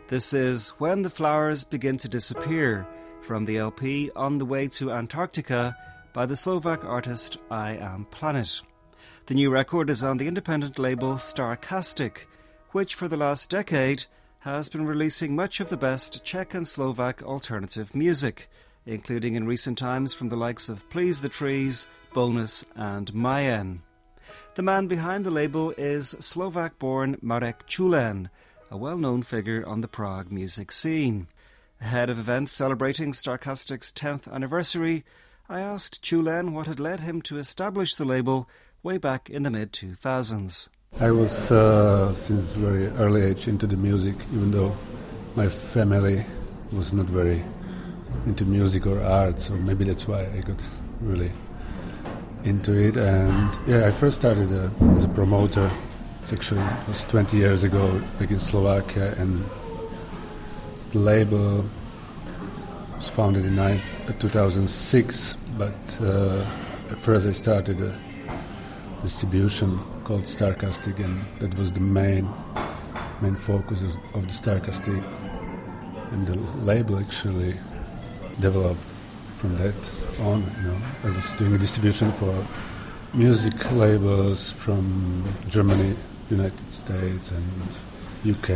This is When the Flowers Begin to Disappear from the LP On the Way to Antarctica by the Slovak artist I Am Planet. The new record is on the independent label Starcastic, which for the last decade has been releasing much of the best Czech and Slovak alternative music, including in recent times from the likes of Please the Trees, Bonus and Mayen. The man behind the label is Slovak-born Marek Čulen, a well-known figure on the Prague music scene. Ahead of events celebrating Starcastic's 10th anniversary, I asked Čulen what had led him to establish the label way back in the mid-2000s. I was since very early age into the music, even though my family was not very into music or art, so maybe that's why I got really into it. And I first started as a promoter. It was 20 years ago back in Slovakia, and the label was founded in 2006, but at first I started a distribution called Starcastic, and that was the main focus of the Starcastic, and the label actually developed from that on. I was doing a distribution for music labels from Germany, United States and UK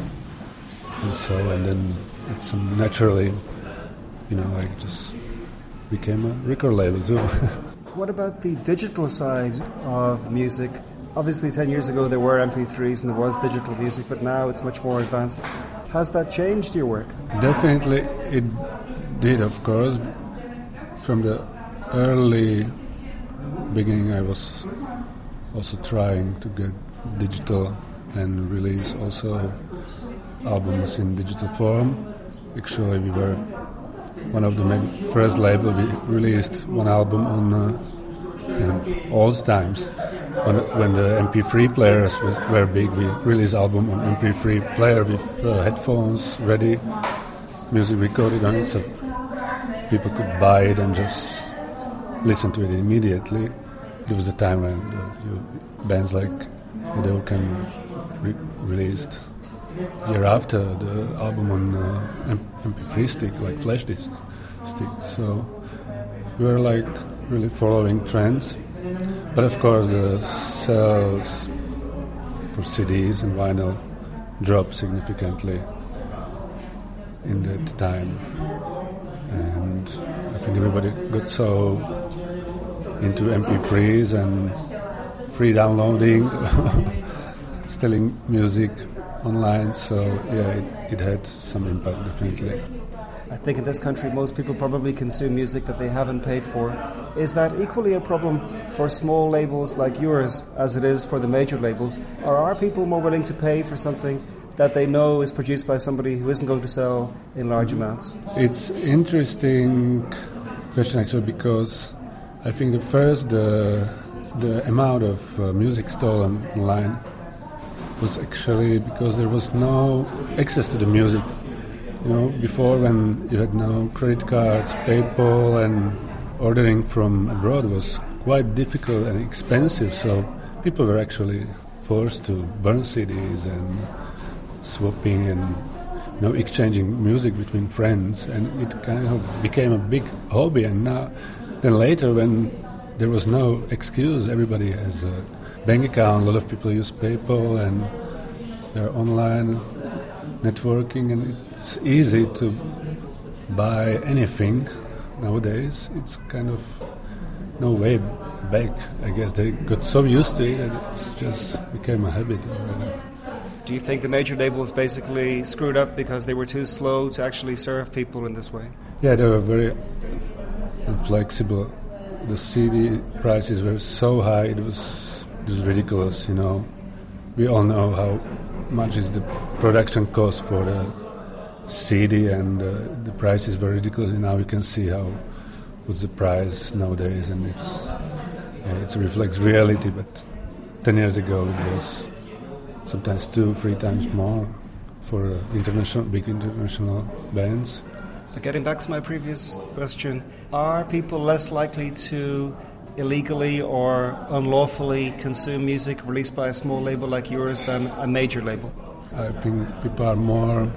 and so, and then it's naturally, I just became a record label too. What about the digital side of music? Obviously 10 years ago there were MP3s and there was digital music, but now it's much more advanced. Has that changed your work? Definitely it did, of course. From the early beginning I was also trying to get digital and release also albums in digital form. Actually, we were one of the first labels. We released one album on old times when the MP3 players were big. We released album on MP3 player with headphones ready, music recorded on it, so people could buy it and just listen to it immediately. It was the time when bands like Dokken released year after the album on MP3 stick, like flash disc stick. So we were really following trends. But of course the sales for CDs and vinyl dropped significantly in that time. And I think everybody got so into MP3s and free downloading, stealing music online, so it had some impact, definitely. I think in this country most people probably consume music that they haven't paid for. Is that equally a problem for small labels like yours as it is for the major labels, or are people more willing to pay for something that they know is produced by somebody who isn't going to sell in large amounts? It's interesting question actually, because I think the amount of music stolen online was actually because there was no access to the music. Before, when you had no credit cards, PayPal, and ordering from abroad was quite difficult and expensive, so people were actually forced to burn CDs and swapping and exchanging music between friends, and it kind of became a big hobby. And then later, when there was no excuse, everybody has a bank account, a lot of people use PayPal, and they're online networking, and it's easy to buy anything nowadays. It's kind of no way back. I guess they got so used to it that it's just became a habit. Do you think the major labels basically screwed up because they were too slow to actually serve people in this way? Yeah, they were very inflexible. The CD prices were so high, it was ridiculous, We all know how much is the production cost for the CD, and the prices were ridiculous, and now you can see what's the price nowadays, and it reflects reality. But 10 years ago it was sometimes 2-3 times more for big international bands. But getting back to my previous question, are people less likely to illegally or unlawfully consume music released by a small label like yours than a major label? I think people are more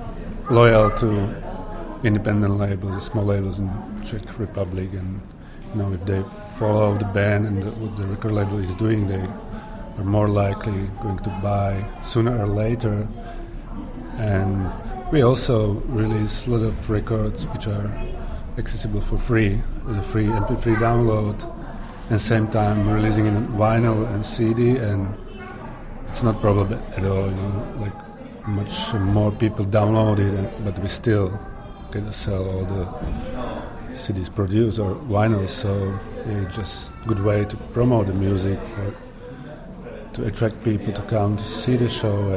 loyal to independent labels, small labels in Czech Republic, and if they follow the band and what the record label is doing, they are more likely going to buy sooner or later. And we also release a lot of records which are accessible for free as a free MP3 download, and same time releasing in vinyl and CD, and it's not probable at all. Like much more people download it, but we still get to sell all the CDs produced or vinyl. So it's just a good way to promote the music, to attract people to come to see the show,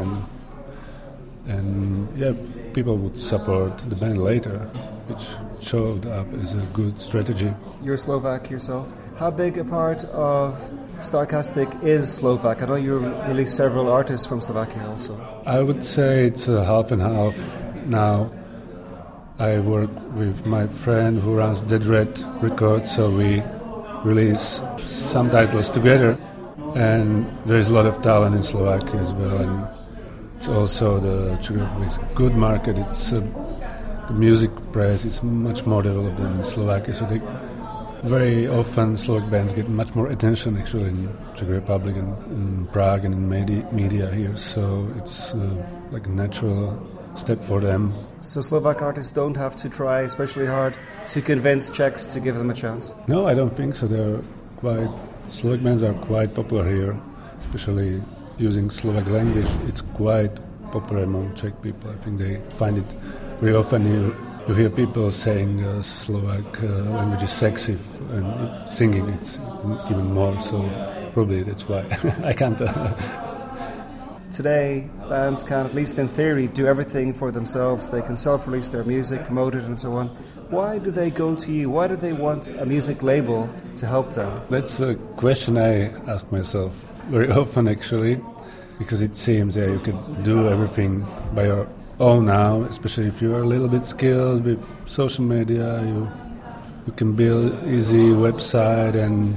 and people would support the band later, which showed up as a good strategy. You're Slovak yourself. How big a part of Starcastic is Slovak? I know you released several artists from Slovakia also. I would say it's half and half now. I work with my friend who runs Dead Red Records, so we release some titles together. And there's a lot of talent in Slovakia as well. And it's also the Czech Republic is a good market. It's the music press is much more developed than in Slovakia, so very often Slovak bands get much more attention actually in Czech Republic and in Prague and in media here. So it's like a natural step for them. So Slovak artists don't have to try especially hard to convince Czechs to give them a chance? No, I don't think so. Slovak bands are quite popular here, especially using Slovak language. It's quite popular among Czech people. I think they find it very often. You hear people saying Slovak language is sexy, and singing it's even more. So probably that's why. I can't. Today, bands can, at least in theory, do everything for themselves. They can self-release their music, promote it, and so on. Why do they go to you? Why do they want a music label to help them? That's a question I ask myself very often, actually, because it seems you could do everything by your own now, especially if you are a little bit skilled with social media. You can build easy website and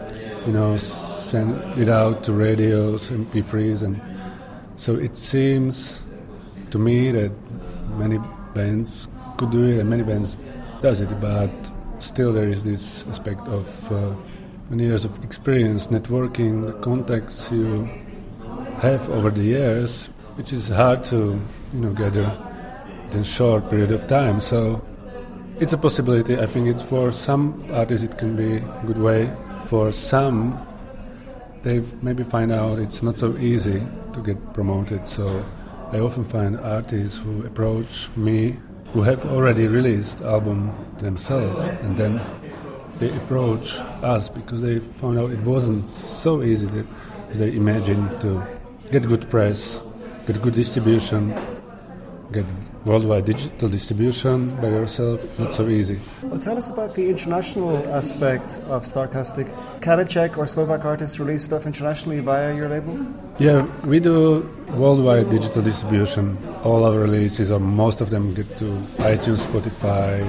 send it out to radios, MP3s, and so it seems to me that many bands could do it and many bands does it, but still there is this aspect of many years of experience, networking, the contacts you have over the years, which is hard to gather in a short period of time. So it's a possibility. I think it's for some artists it can be a good way. For some, they maybe find out it's not so easy to get promoted. So I often find artists who approach me who have already released album themselves, and then they approach us because they found out it wasn't so easy that they imagined to get good press, get good distribution, get worldwide digital distribution by yourself. Not so easy. Well, tell us about the international aspect of Starcastic. Can a Czech or Slovak artist release stuff internationally via your label? Yeah, we do worldwide digital distribution. All our releases, or most of them, get to iTunes, Spotify,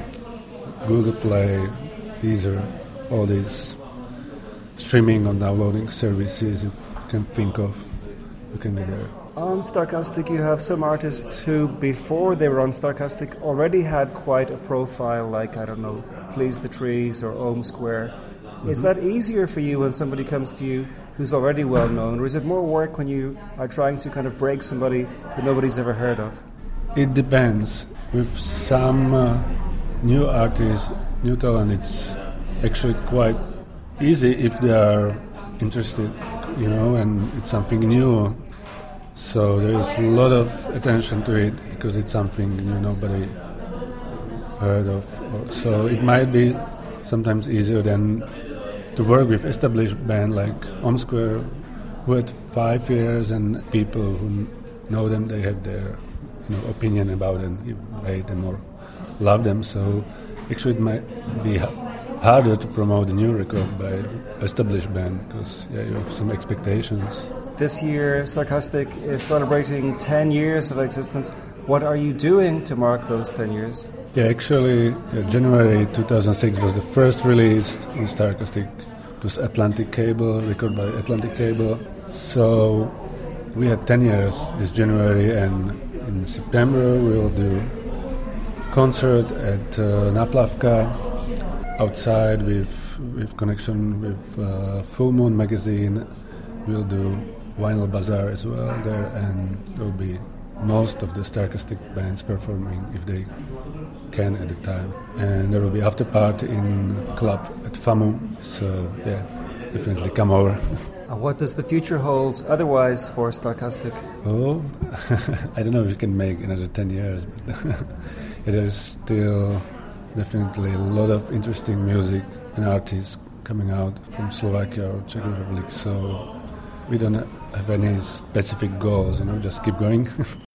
Google Play, Deezer, all these streaming or downloading services you can think of. You can get there. On Starcastic, you have some artists who, before they were on Starcastic, already had quite a profile, like, I don't know, Please the Trees or Ohm Square. Mm-hmm. Is that easier for you when somebody comes to you who's already well known, or is it more work when you are trying to kind of break somebody that nobody's ever heard of? It depends. With some new artists, new talent, it's actually quite easy if they are interested, and it's something new. So there is a lot of attention to it because it's something nobody heard of. So it might be sometimes easier than to work with established band like Ohm Square, who had 5 years, and people who know them, they have their opinion about them, hate them or love them. So actually it might be harder to promote a new record by established band because you have some expectations. This year, Starcastic is celebrating 10 years of existence. What are you doing to mark those 10 years? Yeah, actually, January 2006 was the first release on Starcastic. It was Atlantic Cable, recorded by Atlantic Cable. So we had 10 years this January, and in in September we'll do concert at Naplavka outside with connection with Full Moon magazine. We'll do Vinyl Bazaar as well there, and there will be most of the Starcastic bands performing if they can at the time. And there will be after party in club at FAMU, so yeah, definitely come over. What does the future hold otherwise for Starcastic? Oh, I don't know if we can make another 10 years, but there is still definitely a lot of interesting music and artists coming out from Slovakia or Czech Republic, so we don't have any specific goals, just keep going.